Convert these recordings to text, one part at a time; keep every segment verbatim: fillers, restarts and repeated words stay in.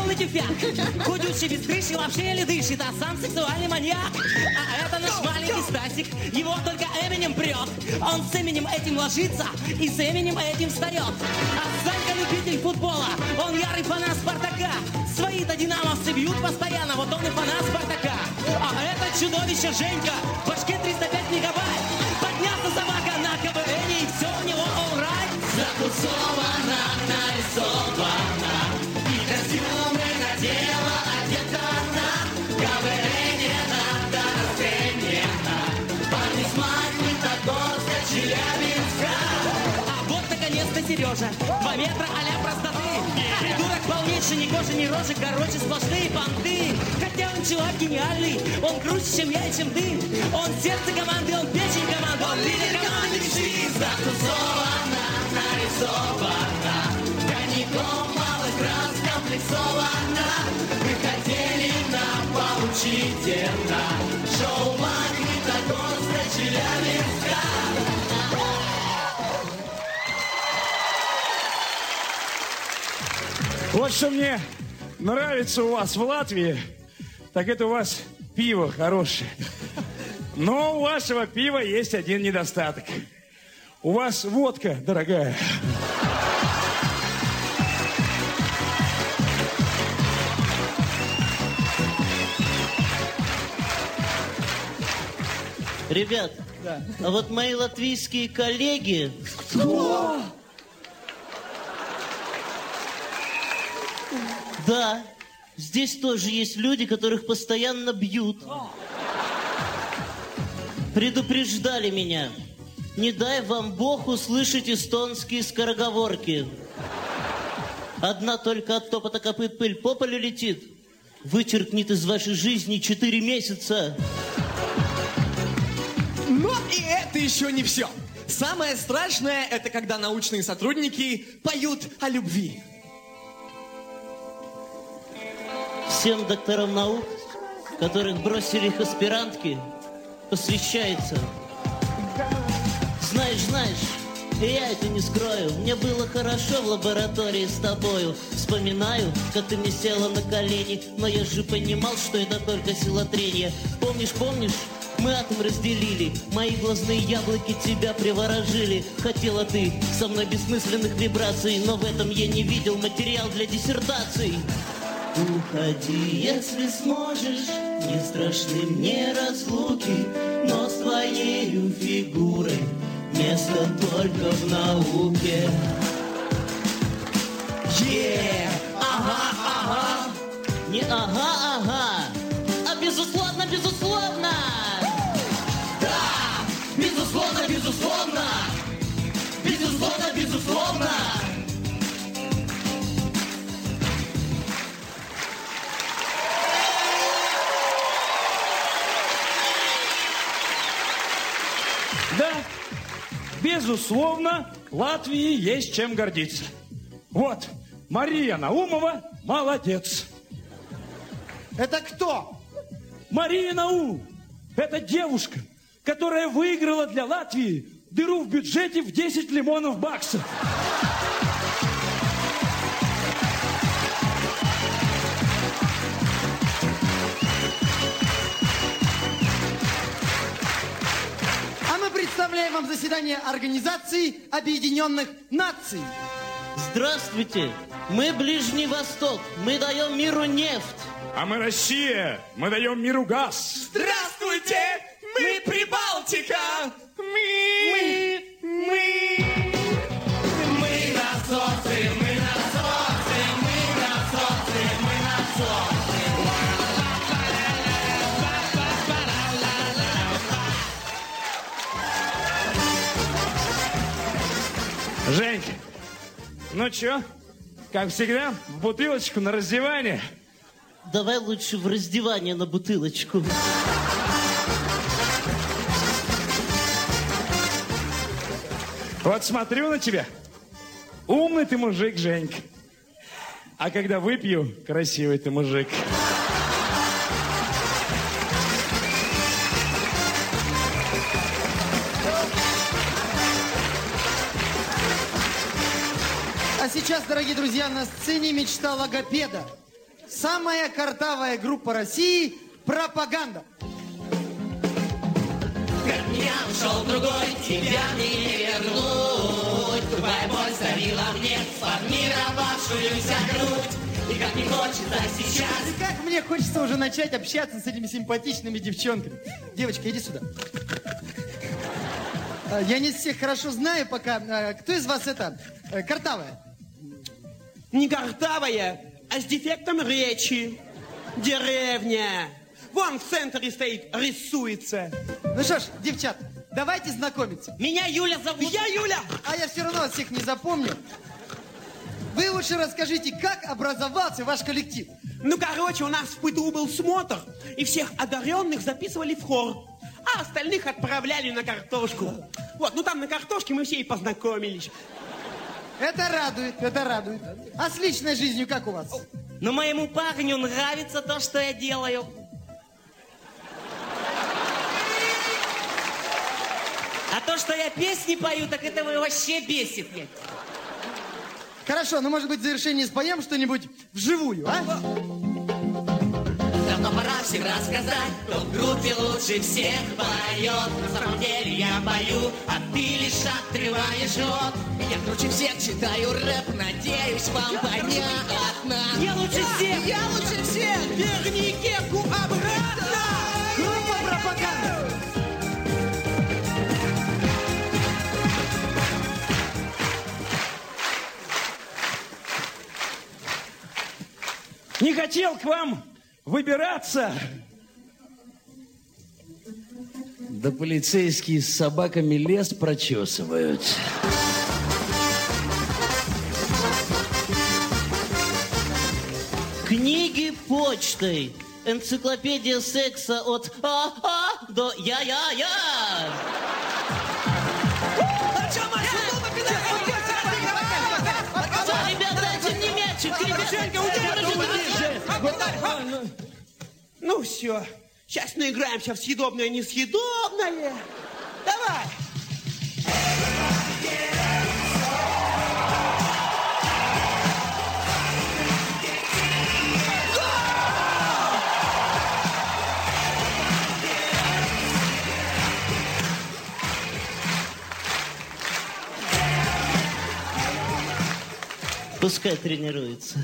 полный тюфяк. Худющий, без крыши, вообще еле дышит, а сам сексуальный маньяк. А это наш маленький Стасик, его только Эминем прет. Он с Эминем этим ложится и с Эминем этим встает. А Санька любитель футбола, он ярый фанат Спартака. Свои-то динамовцы бьют постоянно, вот он и фанат Спартака. А это чудовище Женька, в башке триста пять мегабайт. Поднялся собака на КВН, и все у него alright. Закусована, нарисована, и костюмы надела, одета она. КВН надо расценена, парни с Магнитогорска, Челябинска. А вот наконец-то Сережа, два метра а-ля простоты. Придурок полнейший, ни кожи, ни рожи, короче, сплошные понты. Хотя он чувак гениальный, он круче, чем я и чем ты. Он сердце команды, он печень команды, он лидер команды мечты. Закусована, нарисована, коньяком малых раз комплексована. Вы хотели нам получить на шоу Магнитогорска, Челябинска. Вот что мне нравится у вас в Латвии, так это у вас пиво хорошее. Но у вашего пива есть один недостаток. У вас водка дорогая. Ребят, да. А вот мои латвийские коллеги... Кто? Да, здесь тоже есть люди, которых постоянно бьют. Предупреждали меня. Не дай вам Бог услышать эстонские скороговорки. Одна только от топота копыт пыль по полю летит. Вычеркнет из вашей жизни четыре месяца. Но и это еще не все. Самое страшное, это когда научные сотрудники поют о любви. Всем докторам наук, которых бросили их аспирантки, посвящается. Знаешь, знаешь, и я это не скрою. Мне было хорошо в лаборатории с тобою. Вспоминаю, как ты мне села на колени, но я же понимал, что это только сила трения. Помнишь, помнишь, мы атом разделили, мои глазные яблоки тебя приворожили. Хотела ты со мной бессмысленных вибраций, но в этом я не видел материал для диссертаций. Уходи, если сможешь, не страшны мне разлуки, но с твоею фигурой место только в науке. Yeah! Ага, ага! Не ага, ага, а безусловно, безусловно! Да! Безусловно, безусловно! Безусловно, безусловно! Да, безусловно, Латвии есть чем гордиться. Вот, Мария Наумова молодец. Это кто? Мария Наум. Это девушка, которая выиграла для Латвии дыру в бюджете в десять лимонов баксов. Представляем вам заседание Организации Объединенных Наций. Здравствуйте, мы Ближний Восток, мы даем миру нефть. А мы Россия, мы даем миру газ. Здравствуйте, мы Прибалтика, мы, мы, мы, мы насосы, мы насосы, мы насосы, мы насосы. Женька, ну чё, как всегда, в бутылочку на раздевание? Давай лучше в раздевание на бутылочку. Вот смотрю на тебя, умный ты мужик, Женька. А когда выпью, красивый ты мужик. А сейчас, дорогие друзья, на сцене мечта логопеда. Самая картавая группа России «Пропаганда». Как меня ушел другой, тебя мне не вернуть. Тупая боль сдавила мне сформировавшуюся грудь. И как не хочется сейчас. И как мне хочется уже начать общаться с этими симпатичными девчонками. Девочка, иди сюда. Я не всех хорошо знаю пока. Кто из вас это картавая? Не картавая, а с дефектом речи. Деревня. Вон в центре стоит, рисуется. Ну что ж, девчат, давайте знакомиться. Меня Юля зовут. Я Юля. А я все равно вас всех не запомню. Вы лучше расскажите, как образовался ваш коллектив? Ну, короче, у нас в ПТУ был смотр, и всех одаренных записывали в хор, а остальных отправляли на картошку. Вот, ну там на картошке мы все и познакомились. Это радует, это радует. А с личной жизнью как у вас? Но моему парню нравится то, что я делаю. А то, что я песни пою, так это его вообще бесит. Хорошо, ну, может быть, в завершении споем что-нибудь вживую, а? Давно пора всем рассказать, кто в группе лучше всех поет. На самом деле я пою, а ты лишь отрываешь рот. Я круче всех читаю рэп, надеюсь, вам понятно. Я лучше всех! Я лучше всех! Верни кепку обратно! Группа «Пропаганда». Не хотел к вам выбираться. Да полицейские с собаками лес прочесывают. Книги почтой. Энциклопедия секса от А-А до Я-Я-Я. Ребята, дайте мне мячик. Ну все, сейчас наиграемся в съедобное несъедобное. Давай. Пускай тренируется.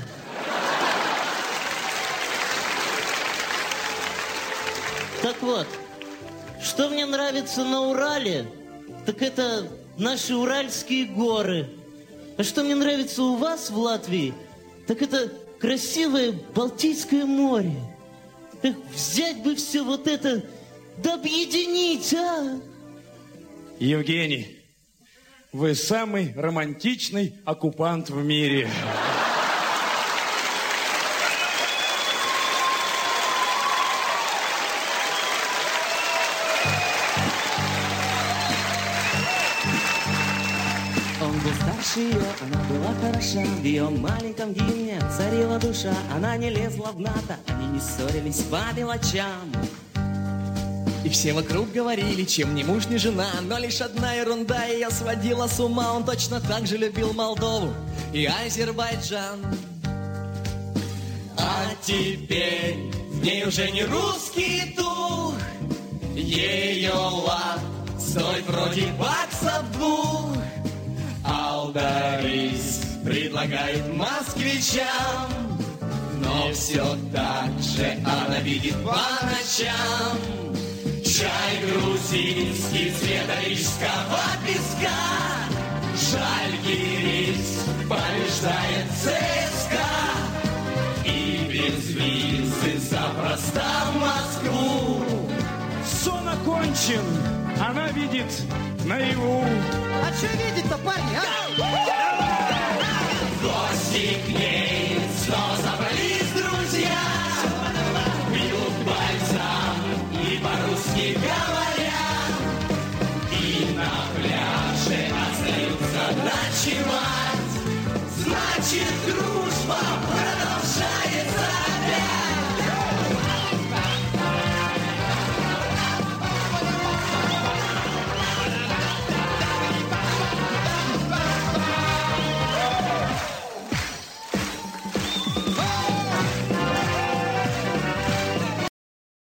Так вот, что мне нравится на Урале, так это наши Уральские горы. А что мне нравится у вас в Латвии, так это красивое Балтийское море. Эх, взять бы все вот это, да объединить, а? Евгений, вы самый романтичный оккупант в мире. Он был старше ее, она была хороша. В ее маленьком гимне царила душа. Она не лезла в НАТО, они не ссорились по мелочам. И все вокруг говорили, чем ни муж, ни жена. Но лишь одна ерунда ее сводила с ума. Он точно так же любил Молдову и Азербайджан. А теперь в ней уже не русский дух. Ее лад стоит вроде баксов двух. Алдарис предлагает москвичам, но все так же она видит по ночам. Чай грузинский цвета рижского песка. Жальгирис побеждает ЦСКА. И без визы запросто в Москву. Сон окончен, она видит наяву. А что видеть-то, парни, а? В гости к ней снова собрались друзья. Пьют бальзам и по-русски говорят. И на пляже остаются ночевать. Значит, дружба